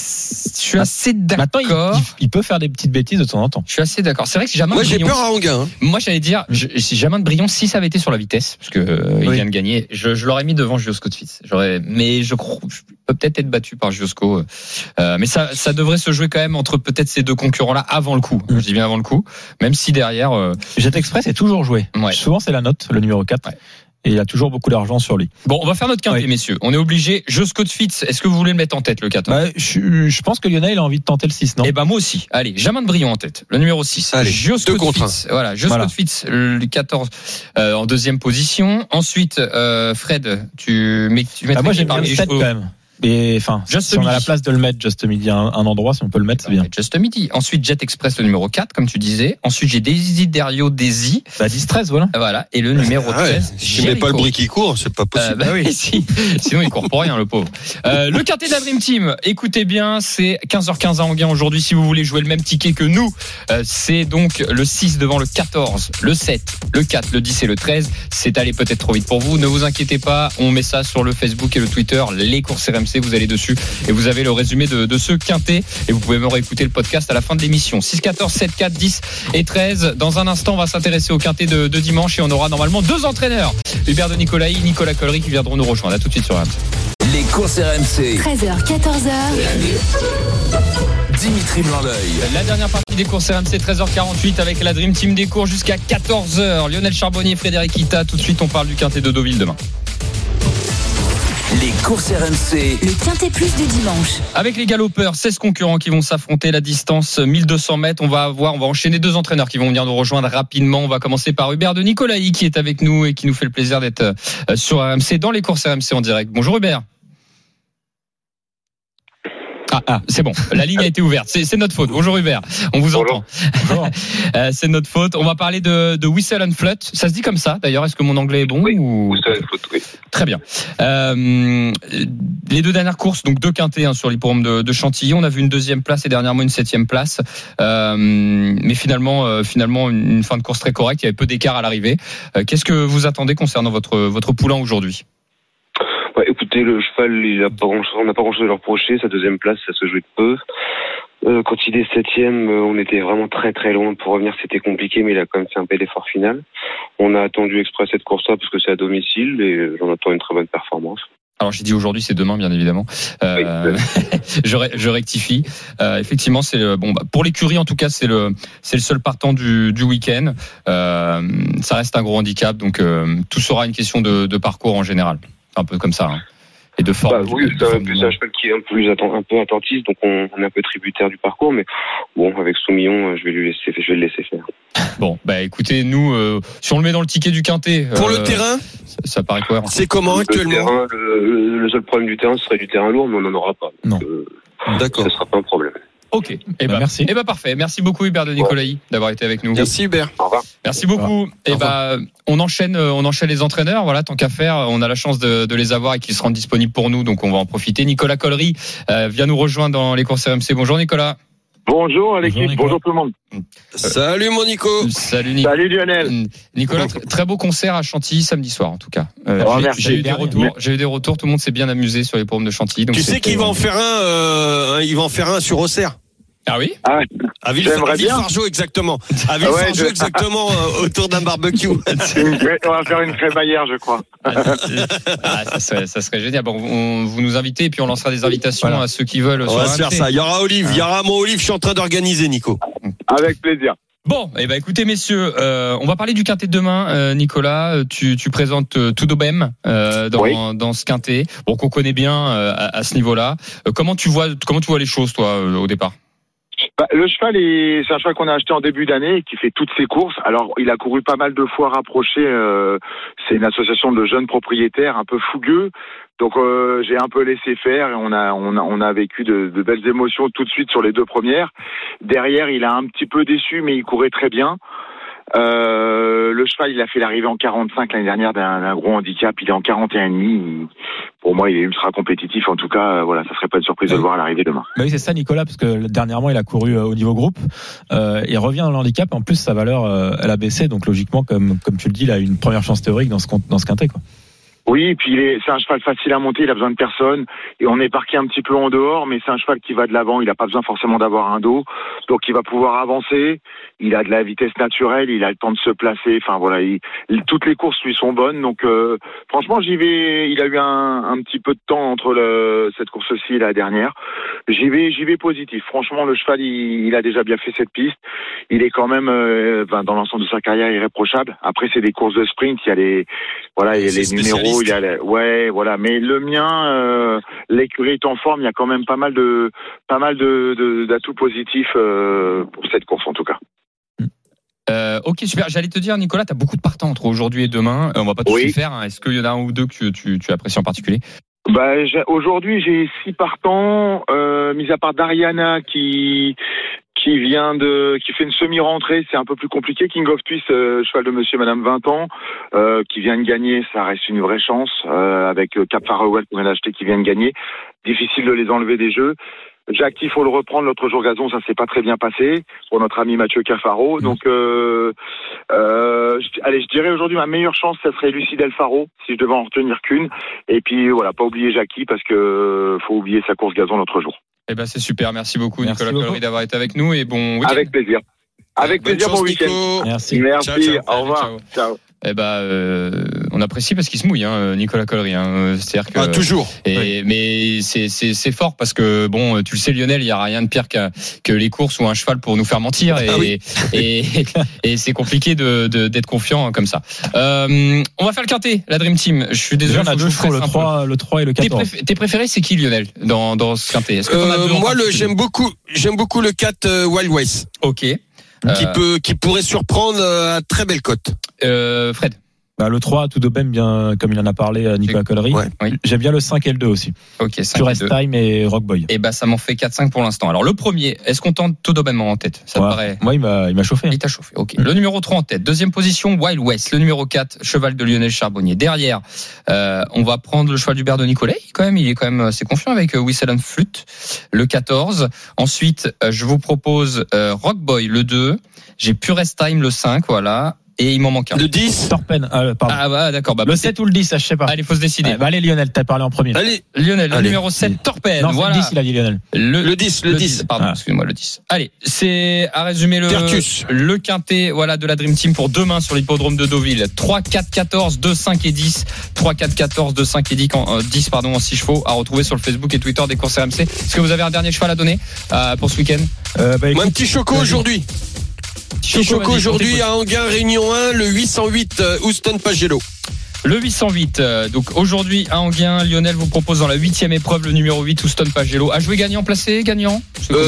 Je suis assez d'accord. Maintenant, il peut faire des petites bêtises de temps en temps. Je suis assez d'accord. C'est vrai que Moi, j'ai peur à Anguin. Hein. Moi, j'allais dire, si Jamin de Brion, si ça avait été sur la vitesse, parce que il vient de gagner, je l'aurais mis devant Josco de Fitz. Mais je peut peut-être être battu par Josco. Mais ça devrait se jouer quand même entre peut-être ces deux concurrents-là avant le coup. Je dis bien avant le coup. Même si derrière. Jet Express est toujours joué. Ouais. Souvent, c'est la note, le numéro 4. Ouais. Et il a toujours beaucoup d'argent sur lui. Bon, on va faire notre Quintet, messieurs. On est obligé. Josco de Fitz, est-ce que vous voulez le mettre en tête, le 14? Je pense que Lionel a envie de tenter le 6, non? Eh moi aussi. Allez, Jamin de Brion en tête. Le numéro 6. Allez, Josco de Fitz. Voilà, Josco de Fitz, le 14 en 2e position. Ensuite, Fred, tu mets moi, j'aime bien le 7 quand même. Et enfin, si on a la place de le mettre Just Midi à un endroit, si on peut le mettre, c'est bien. Just Midi. Ensuite, Jet Express, le numéro 4, comme tu disais. Ensuite, j'ai Desiderio Desi. 10-13, voilà. Voilà. Et le numéro 13. Si je mets pas le bruit qui court, c'est pas possible. Sinon, il court pour rien, le pauvre. Le Quintet de la Dream Team. Écoutez bien, c'est 15h15 à Anguin aujourd'hui. Si vous voulez jouer le même ticket que nous, c'est donc le 6 devant le 14, le 7, le 4, le 10 et le 13. C'est allé peut-être trop vite pour vous. Ne vous inquiétez pas. On met ça sur le Facebook et le Twitter. Les courses RMC. Vous allez dessus et vous avez le résumé de ce Quintet et vous pouvez me réécouter le podcast à la fin de l'émission. 6, 14, 7, 4, 10 et 13. Dans un instant, on va s'intéresser au Quintet de dimanche et on aura normalement 2 entraîneurs. Hubert de Nicolaï, Nicolas Collery qui viendront nous rejoindre. À tout de suite sur RMC. Les courses RMC. 13h, 14h. Dimitri Blanc-L'Oeil. La dernière partie des courses RMC, 13h48 avec la Dream Team des cours jusqu'à 14h. Lionel Charbonnier, Frédéric Kita. Tout de suite, on parle du Quintet de Deauville demain. Les courses RMC. Le Quintet Plus du dimanche. Avec les galopeurs, 16 concurrents qui vont s'affronter la distance 1200 mètres. On va enchaîner 2 entraîneurs qui vont venir nous rejoindre rapidement. On va commencer par Hubert de Nicolaï qui est avec nous et qui nous fait le plaisir d'être sur RMC dans les courses RMC en direct. Bonjour Hubert. C'est bon, la ligne a été ouverte, c'est notre faute. Bonjour Hubert, on vous entend. C'est notre faute. On va parler de Whistle and Flood. Ça se dit comme ça d'ailleurs, est-ce que mon anglais est bon? Oui, Whistle and Flood, oui. Très bien. Les 2 dernières courses, donc 2 quintets sur l'hippodrome de Chantilly. On a vu une 2e place et dernièrement une 7e place. Mais finalement une fin de course très correcte, il y avait peu d'écart à l'arrivée. Qu'est-ce que vous attendez concernant votre poulain aujourd'hui? Écoutez, le cheval, on n'a pas grand-chose à leur reprocher. Sa 2e place, ça se jouait de peu. Quand il est 7e, on était vraiment très très loin. Pour revenir, c'était compliqué, mais il a quand même fait un bel effort final. On a attendu exprès cette course-là parce que c'est à domicile et j'en attends une très bonne performance. Alors j'ai dit aujourd'hui, c'est demain bien évidemment. Je rectifie. Effectivement, c'est pour l'écurie en tout cas, c'est le seul partant du week-end. Ça reste un gros handicap, donc tout sera une question de parcours en général. Un peu comme ça, et de forme. Oui, c'est un cheval qui est un peu attentiste, donc on est un peu tributaire du parcours, mais bon, avec Soumillon, je vais le laisser faire. Bon, écoutez, nous, si on le met dans le ticket du quintet, pour le terrain, ça paraît cohérent. C'est comment actuellement? Le seul problème du terrain, ce serait du terrain lourd, mais on n'en aura pas. Non. D'accord. Ce sera pas un problème. Ok. Merci. Parfait. Merci beaucoup Hubert de Nicolaï d'avoir été avec nous. Merci Hubert. Au revoir. Merci beaucoup. On enchaîne les entraîneurs. Voilà, tant qu'à faire, on a la chance de les avoir et qu'ils se rendent disponibles pour nous, donc on va en profiter. Nicolas Collery vient nous rejoindre dans les courses RMC. Bonjour Nicolas. Bonjour à l'équipe, bonjour tout le monde. Salut mon Nico. Salut Nicolas. Salut Lionel. Nicolas, très beau concert à Chantilly samedi soir en tout cas. J'ai eu des retours, tout le monde s'est bien amusé sur les hippodromes de Chantilly. Donc tu sais qu'il va en faire un sur Auxerre. Ah oui? À Villefargeau exactement. À Villefargeau exactement autour d'un barbecue. On va faire une crémaillère, je crois. Ça serait génial. Bon, vous nous invitez et puis on lancera des invitations à ceux qui veulent. On va se faire ça. Il y aura Olive, il y aura mon Olive. Je suis en train d'organiser, Nico. Avec plaisir. Bon, écoutez messieurs, on va parler du quintet de demain. Nicolas, tu présentes Tudobem dans ce quintet. Bon, qu'on connaît bien à ce niveau-là. Comment tu vois les choses toi au départ? Le cheval, c'est un cheval qu'on a acheté en début d'année et qui fait toutes ses courses. Alors, il a couru pas mal de fois rapproché. C'est une association de jeunes propriétaires un peu fougueux. Donc, j'ai un peu laissé faire et on a vécu de belles émotions tout de suite sur les 2 premières. Derrière, il a un petit peu déçu, mais il courait très bien. Le cheval, il a fait l'arrivée en 45 l'année dernière d'un gros handicap. Il est en 41,5. Pour moi, il est ultra compétitif. En tout cas, ça serait pas une surprise de le voir à l'arrivée demain. Oui, c'est ça, Nicolas, parce que dernièrement, il a couru au niveau groupe. Il revient dans le handicap. En plus, sa valeur, elle a baissé. Donc, logiquement, comme tu le dis, il a une première chance théorique dans ce quintet, quoi. Oui, et puis c'est un cheval facile à monter, il a besoin de personne, et on est parqué un petit peu en dehors, mais c'est un cheval qui va de l'avant, il n'a pas besoin forcément d'avoir un dos, donc il va pouvoir avancer, il a de la vitesse naturelle, il a le temps de se placer, enfin voilà, toutes les courses lui sont bonnes, donc franchement j'y vais, il a eu un petit peu de temps entre cette course-ci et la dernière, j'y vais positif, franchement le cheval il a déjà bien fait cette piste, il est quand même dans l'ensemble de sa carrière irréprochable, après c'est des courses de sprint, il y a les numéros, mais le mien, l'écurie est en forme. Il y a quand même pas mal d'atouts positifs pour cette course en tout cas. Ok, super. J'allais te dire, Nicolas, tu as beaucoup de partants entre aujourd'hui et demain. On va pas tous les faire. Hein. Est-ce qu'il y en a un ou deux que tu apprécies en particulier? Aujourd'hui, j'ai 6 partants, mis à part Dariana qui fait une semi-rentrée, c'est un peu plus compliqué. King of Twist, cheval de monsieur et madame 20 ans, qui vient de gagner, ça reste une vraie chance, avec Cap Farewell qu'on vient d'acheter qui vient de gagner. Difficile de les enlever des jeux. Jacques, il faut le reprendre. L'autre jour gazon, ça s'est pas très bien passé pour notre ami Mathieu Cafaro. Donc, je dirais aujourd'hui ma meilleure chance, ça serait Lucie Del Faro, si je devais en retenir qu'une. Et puis voilà, pas oublier Jackie parce que faut oublier sa course gazon l'autre jour. C'est super. Merci beaucoup, Nicolas Collery, d'avoir été avec nous et bon week-end. Avec plaisir. Avec plaisir, bon week-end. Merci. Merci. Ciao. Au revoir. Ciao. on apprécie parce qu'il se mouille, Nicolas Collery. C'est-à-dire que toujours. Mais c'est fort parce que bon, tu le sais, Lionel, il y a rien de pire que les courses ou un cheval pour nous faire mentir et c'est compliqué d'être confiant comme ça. On va faire le quintet, la Dream Team. Je suis désolé. On a deux chevaux, le 3 et le 14. Tes préférés, c'est qui, Lionel, dans ce quintet? Est-ce que t'en as deux? Moi, j'aime beaucoup le 4 Wild West. Ok. Qui pourrait surprendre à très belle cote. Fred. Le 3, tout de même, bien, comme il en a parlé Nicolas Collery. Ouais. Oui. J'aime bien le 5 et le 2 aussi. Ok, 5 Tourist Time et Rockboy. Et ça m'en fait 4-5 pour l'instant. Alors, le premier, est-ce qu'on tente tout de même en tête? Ça te paraît? Moi, il m'a chauffé. Il t'a chauffé, ok. Le numéro 3 en tête. Deuxième position, Wild West. Le numéro 4, cheval de Lionel Charbonnier. Derrière, on va prendre le cheval du Bear de Nicolet. Il est quand même assez confiant avec Whistle and Flute. Le 14. Ensuite, je vous propose Rockboy, le 2. J'ai Purest Time, le 5, voilà. Et il m'en manque un. Le 10 Torpen, pardon. D'accord. Le 7 ou le 10, je sais pas. Allez, faut se décider. Allez, Lionel, t'as parlé en premier. Allez. Lionel, le numéro 7, Torpen. Non, voilà. le 10, il a dit Lionel. Le 10. Pardon, excusez-moi, le 10. Allez, c'est à résumer Tertus. le quintet, de la Dream Team pour demain sur l'hippodrome de Deauville. 3, 4, 14, 2, 5 et 10. 3, 4, 14, 2, 5 et 10 en 6 chevaux à retrouver sur le Facebook et Twitter des courses RMC. Est-ce que vous avez un dernier cheval à donner pour ce week-end? Moi, un petit choco aujourd'hui. Choco aujourd'hui à Anguin, Réunion 1, le 808 Houston Pagello. Le 808, donc aujourd'hui à Anguin, Lionel vous propose dans la 8e épreuve le numéro 8 Houston Pagello. À jouer gagnant, placé, gagnant?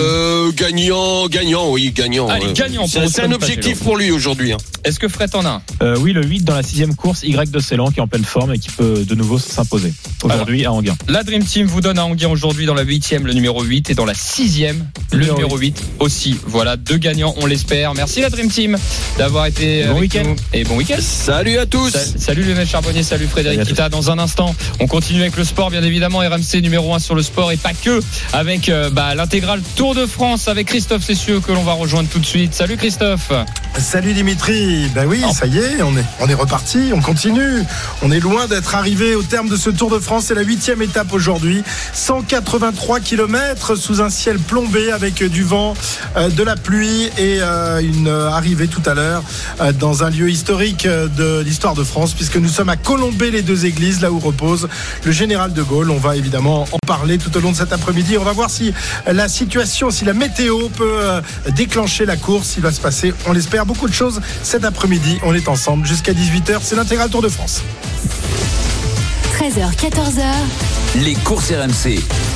Gagnant, oui, gagnant. Allez, gagnant. C'est un objectif pour lui aujourd'hui. Est-ce que Fred en a un? Oui, le 8 dans la 6e course, Y de Ceylan qui est en pleine forme et qui peut de nouveau s'imposer aujourd'hui à Anguin. La Dream Team vous donne à Anguin aujourd'hui dans la 8e le numéro 8 et dans la 6e le numéro 8 aussi. Voilà, 2 gagnants, on l'espère. Merci la Dream Team d'avoir été avec nous. Et bon week-end. Salut à tous. Salut Lionel Charbonnier, salut Frédéric Kita. Dans un instant, on continue avec le sport, bien évidemment. RMC numéro 1 sur le sport et pas que, avec l'intégrale Tour de France avec Christophe Cessieux que l'on va rejoindre tout de suite. Salut Christophe. Salut Dimitri. Oui, ça y est, on est reparti, on continue. On est loin d'être arrivé au terme de ce Tour de France. C'est la 8e étape aujourd'hui. 183 km sous un ciel plombé avec du vent, de la pluie et une arrivée tout à l'heure dans un lieu historique de l'histoire de France, puisque nous sommes à Colombey-les-Deux-Églises, là où repose le général de Gaulle. On va évidemment en parler tout au long de cet après-midi. On va voir si la situation, si la météo peut déclencher la course. Il va se passer, on l'espère, beaucoup de choses cet après-midi. On est ensemble jusqu'à 18h. C'est l'intégral Tour de France. 13h, 14h. Les courses RMC.